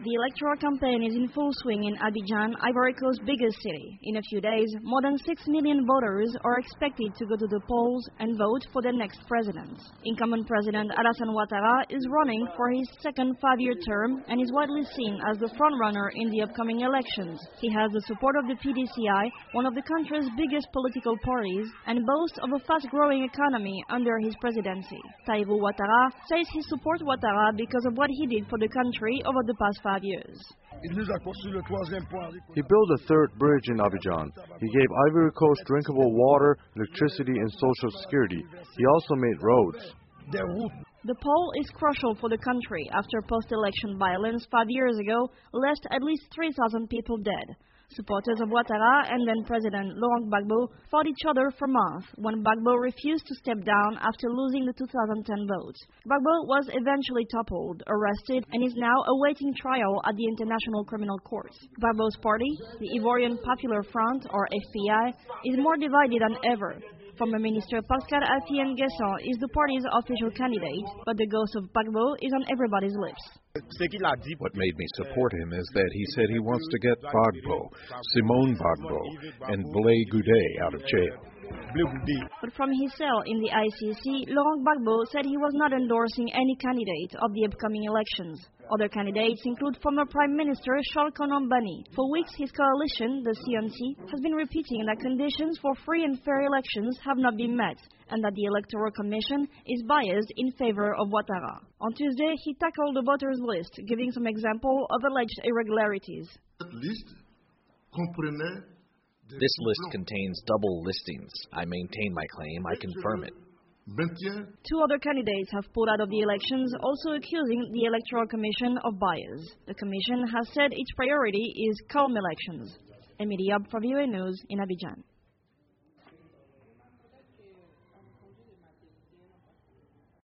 The electoral campaign is in full swing in Abidjan, Ivory Coast's biggest city. In a few days, more than 6 million voters are expected to go to the polls and vote for the next president. Incumbent President Alassane Ouattara is running for his second 5-year term and is widely seen as the frontrunner in the upcoming elections. He has the support of the PDCI, one of the country's biggest political parties, and boasts of a fast-growing economy under his presidency. Taïrou Ouattara says he supports Ouattara because of what he did for the country over the past 5 years. He built a third bridge in Abidjan. He gave Ivory Coast drinkable water, electricity, and social security. He also made roads. The poll is crucial for the country after post-election violence 5 years ago left at least 3,000 people dead. Supporters of Ouattara and then President Laurent Gbagbo fought each other for months when Gbagbo refused to step down after losing the 2010 vote. Gbagbo was eventually toppled, arrested, and is now awaiting trial at the International Criminal Court. Gbagbo's party, the Ivorian Popular Front, or FPI, is more divided than ever. Former Minister Pascal Affi N'Guessan is the party's official candidate, but the ghost of Gbagbo is on everybody's lips. What made me support him is that he said he wants to get Gbagbo, Simone Gbagbo, and Blé Goudé out of jail. But from his cell in the ICC, Laurent Gbagbo said he was not endorsing any candidate of the upcoming elections. Other candidates include former Prime Minister Charles Konan Banny. For weeks, his coalition, the CNC, has been repeating that conditions for free and fair elections have not been met, and that the Electoral Commission is biased in favor of Ouattara. On Tuesday, he tackled the voters' list, giving some example of alleged irregularities. This list contains double listings. I maintain my claim. I confirm it. 2 other candidates have pulled out of the elections, also accusing the Electoral Commission of bias. The Commission has said its priority is calm elections. Emilie Yob for VOA News in Abidjan.